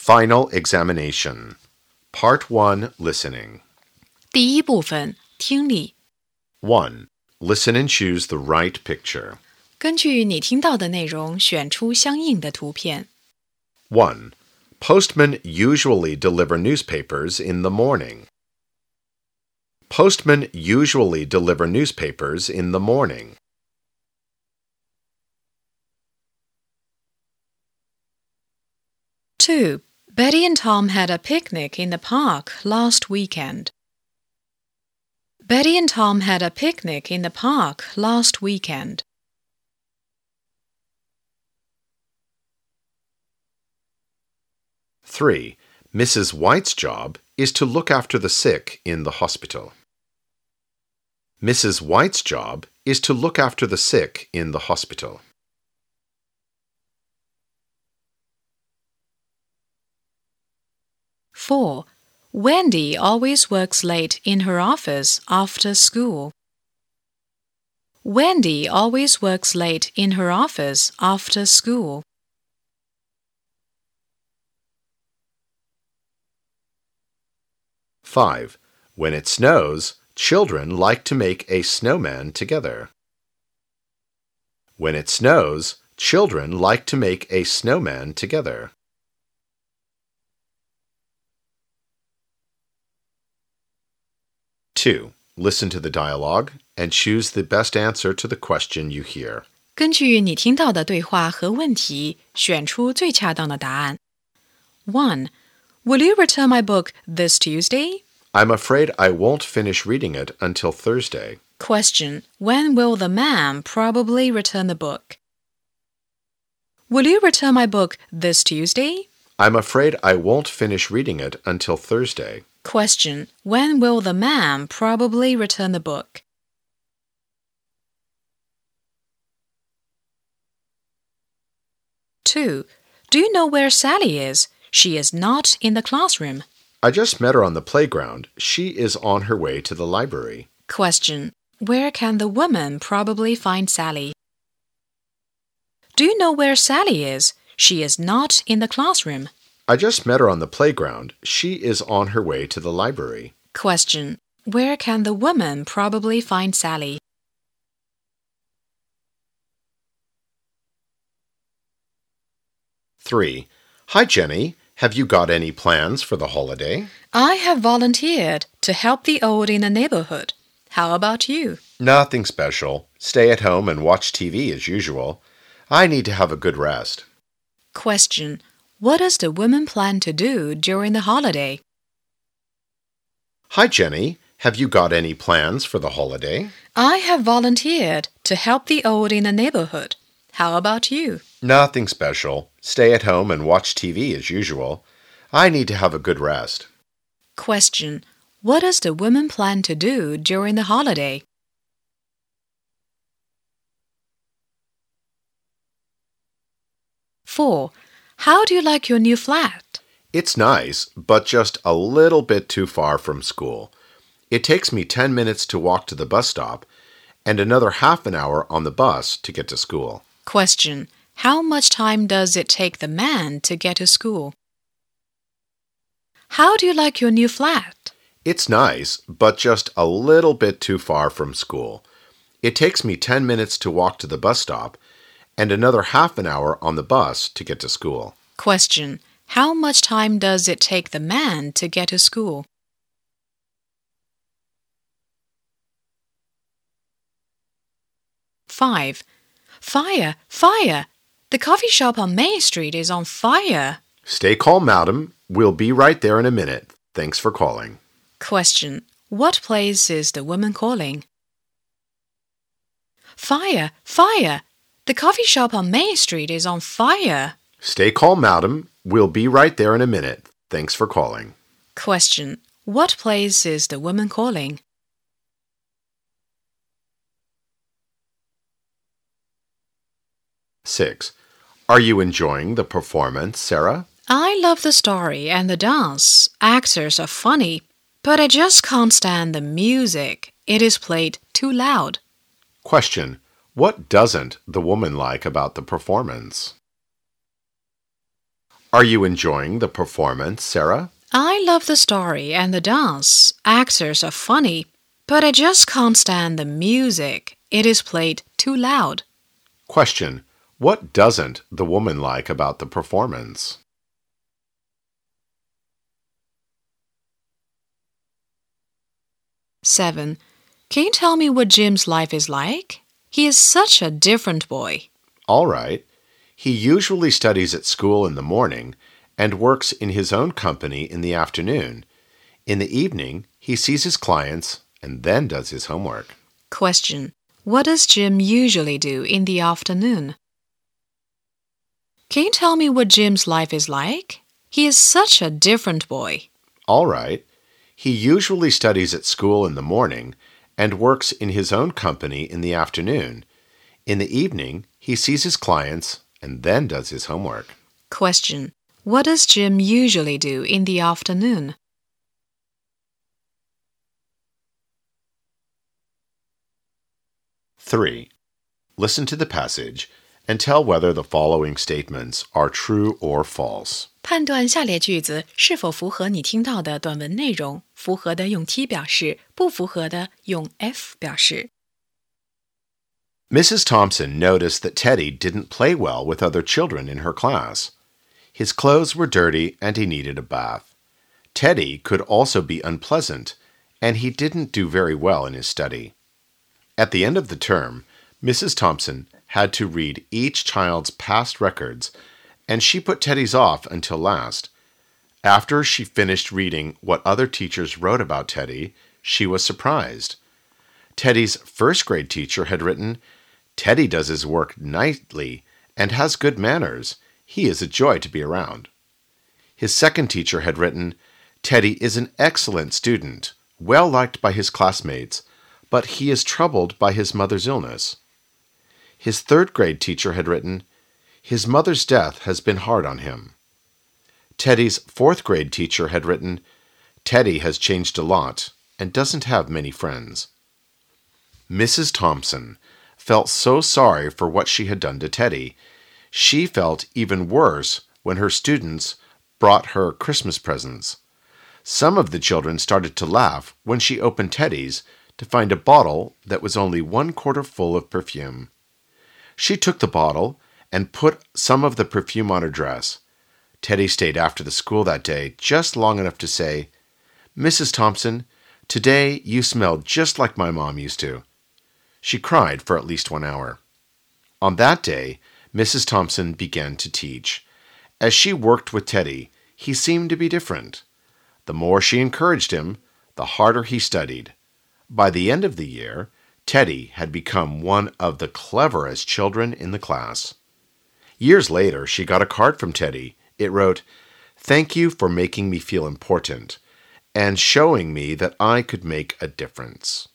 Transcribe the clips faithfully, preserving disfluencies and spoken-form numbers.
Final examination. Part one, listening. 第一部分，听力。 one. Listen and choose the right picture. 根据你听到的内容，选出相应的图片。 one. Postmen usually deliver newspapers in the morning. Postmen usually deliver newspapers in the morning. two. Betty and Tom had a picnic in the park last weekend. Betty and Tom had a picnic in the park last weekend. three. Missus White's job is to look after the sick in the hospital. Missus White's job is to look after the sick in the hospital. four. Wendy always works late in her office after school. Wendy always works late in her office after school. five. When it snows, children like to make a snowman together. When it snows, children like to make a snowman together. two. Listen to the dialogue and choose the best answer to the question you hear. 根据你听到的对话和问题，选出最恰当的答案。one. Will you return my book this Tuesday? I'm afraid I won't finish reading it until Thursday. Question. When will the man probably return the book? Will you return my book this Tuesday? I'm afraid I won't finish reading it until Thursday. Question. When will the man probably return the book? two. Do you know where Sally is? She is not in the classroom. I just met her on the playground. She is on her way to the library. Question. Where can the woman probably find Sally? Do you know where Sally is? She is not in the classroom. I just met her on the playground. She is on her way to the library. Question. Where can the woman probably find Sally? three. Hi, Jenny. Have you got any plans for the holiday? I have volunteered to help the old in the neighborhood. How about you? Nothing special. Stay at home and watch T V as usual. I need to have a good rest. Question. What does the woman plan to do during the holiday? Hi, Jenny. Have you got any plans for the holiday? I have volunteered to help the old in the neighborhood. How about you? Nothing special. Stay at home and watch T V as usual. I need to have a good rest. Question. What does the woman plan to do during the holiday? four. How do you like your new flat? It's nice, but just a little bit too far from school. It takes me ten minutes to walk to the bus stop and another half an hour on the bus to get to school. Question. How much time does it take the man to get to school? How do you like your new flat? It's nice, but just a little bit too far from school. It takes me ten minutes to walk to the bus stop and another half an hour on the bus to get to school. Question. How much time does it take the man to get to school? five. Fire! Fire! The coffee shop on Main Street is on fire. Stay calm, madam. We'll be right there in a minute. Thanks for calling. Question. What place is the woman calling? Fire! Fire! The coffee shop on Main Street is on fire. Stay calm, madam. We'll be right there in a minute. Thanks for calling. Question. What place is the woman calling? six. Are you enjoying the performance, Sarah? I love the story and the dance. Actors are funny, but I just can't stand the music. It is played too loud. Question. What doesn't the woman like about the performance? Are you enjoying the performance, Sarah? I love the story and the dance. Actors are funny, but I just can't stand the music. It is played too loud. Question. What doesn't the woman like about the performance? seven. Can you tell me what Jim's life is like? He is such a different boy. All right. He usually studies at school in the morning and works in his own company in the afternoon. In the evening, he sees his clients and then does his homework. Question. What does Jim usually do in the afternoon? Can you tell me what Jim's life is like? He is such a different boy. All right. He usually studies at school in the morning and works in his own company in the afternoon. In the evening, he sees his clients and then does his homework. Question. What does Jim usually do in the afternoon? three. Listen to the passage and tell whether the following statements are true or false. 判断下列句子是否符合你听到的短文内容，符合的用 T 表示，不符合的用 F 表示。 Missus Thompson noticed that Teddy didn't play well with other children in her class. His clothes were dirty and he needed a bath. Teddy could also be unpleasant, and he didn't do very well in his study. At the end of the term, Missus Thompson had to read each child's past records, and she put Teddy's off until last. After she finished reading what other teachers wrote about Teddy, she was surprised. Teddy's first grade teacher had written, "Teddy does his work nicely and has good manners. He is a joy to be around." His second teacher had written, "Teddy is an excellent student, well liked by his classmates, but he is troubled by his mother's illness." His third grade teacher had written, "His mother's death has been hard on him." Teddy's fourth grade teacher had written, "Teddy has changed a lot and doesn't have many friends." Missus Thompson felt so sorry for what she had done to Teddy. She felt even worse when her students brought her Christmas presents. Some of the children started to laugh when she opened Teddy's to find a bottle that was only one quarter full of perfume. She took the bottle and put some of the perfume on her dress. Teddy stayed after the school that day just long enough to say, "Missus Thompson, today you smell just like my mom used to." She cried for at least one hour. On that day, Missus Thompson began to teach. As she worked with Teddy, he seemed to be different. The more she encouraged him, the harder he studied. By the end of the year, Teddy had become one of the cleverest children in the class. Years later, she got a card from Teddy. It wrote, "Thank you for making me feel important and showing me that I could make a difference."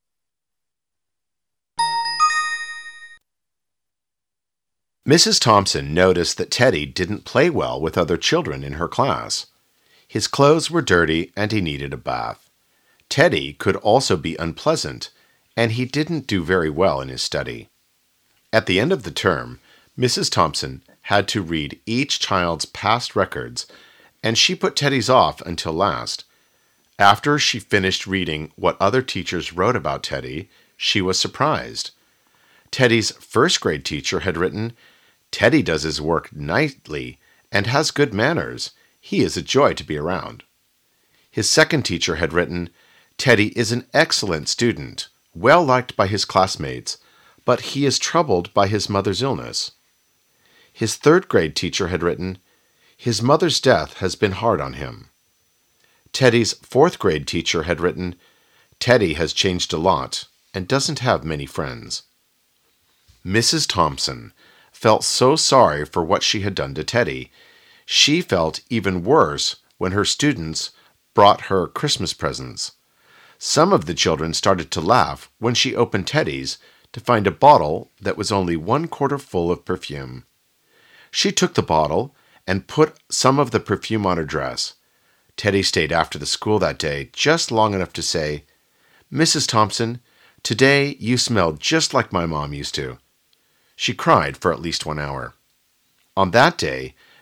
Missus Thompson noticed that Teddy didn't play well with other children in her class. His clothes were dirty and he needed a bath. Teddy could also be unpleasant, and he didn't do very well in his study. At the end of the term, Missus Thompson had to read each child's past records, and she put Teddy's off until last. After she finished reading what other teachers wrote about Teddy, she was surprised. Teddy's first grade teacher had written, "Teddy does his work nicely and has good manners. He is a joy to be around." His second teacher had written, "Teddy is an excellent student, well liked by his classmates, but he is troubled by his mother's illness." His third grade teacher had written, "His mother's death has been hard on him." Teddy's fourth grade teacher had written, "Teddy has changed a lot and doesn't have many friends." Missus Thompson felt so sorry for what she had done to Teddy. She felt even worse when her students brought her Christmas presents. Some of the children started to laugh when she opened Teddy's to find a bottle that was only one quarter full of perfume. She took the bottle and put some of the perfume on her dress. Teddy stayed after the school that day just long enough to say, "Missus Thompson, today you smell just like my mom used to." She cried for at least one hour. On that day,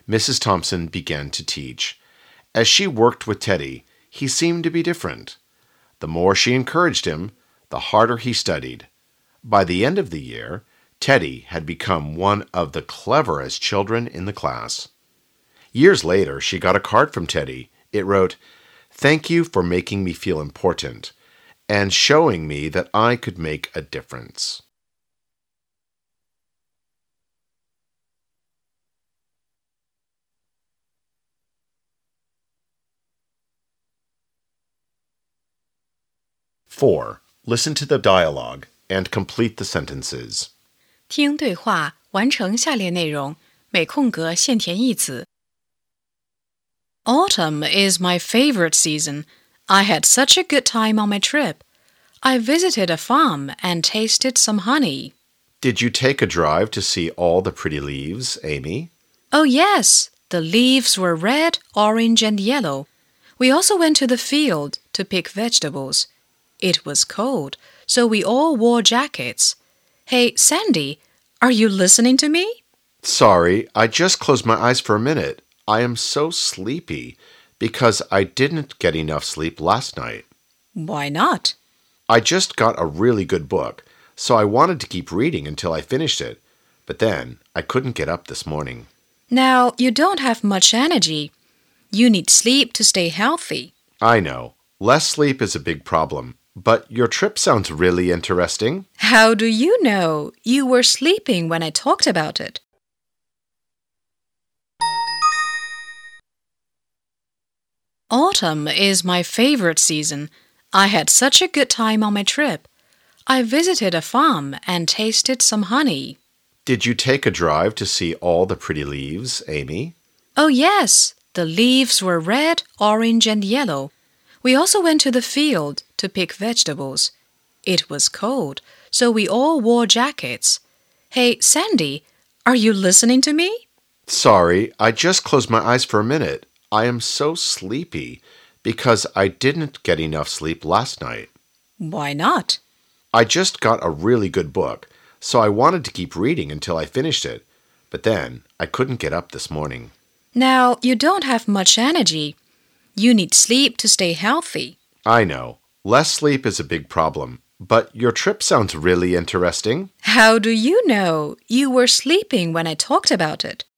Missus Thompson began to teach. As she worked with Teddy, he seemed to be different. The more she encouraged him, the harder he studied. By the end of the year, Teddy had become one of the cleverest children in the class. Years later, she got a card from Teddy. It wrote, "Thank you for making me feel important and showing me that I could make a difference." Four. Listen to the dialogue and complete the sentences. 听对话，完成下列内容，每空格现填一词。Autumn is my favorite season. I had such a good time on my trip. I visited a farm and tasted some honey. Did you take a drive to see all the pretty leaves, Amy? Oh, yes. The leaves were red, orange, and yellow. We also went to the field to pick vegetables. It was cold, so we all wore jackets. Hey, Sandy, are you listening to me? Sorry, I just closed my eyes for a minute. I am so sleepy because I didn't get enough sleep last night. Why not? I just got a really good book, so I wanted to keep reading until I finished it. But then I couldn't get up this morning. Now, you don't have much energy. You need sleep to stay healthy. I know. Less sleep is a big problem. But your trip sounds really interesting. How do you know? You were sleeping when I talked about it. Autumn is my favorite season. I had such a good time on my trip. I visited a farm and tasted some honey. Did you take a drive to see all the pretty leaves, Amy? Oh, yes. The leaves were red, orange, and yellow. We also went to the field to pick vegetables. It was cold, so we all wore jackets. Hey, Sandy, are you listening to me? Sorry, I just closed my eyes for a minute. I am so sleepy because I didn't get enough sleep last night. Why not? I just got a really good book, so I wanted to keep reading until I finished it. But then I couldn't get up this morning. Now, you don't have much energy. You need sleep to stay healthy. I know. Less sleep is a big problem. But your trip sounds really interesting. How do you know? You were sleeping when I talked about it.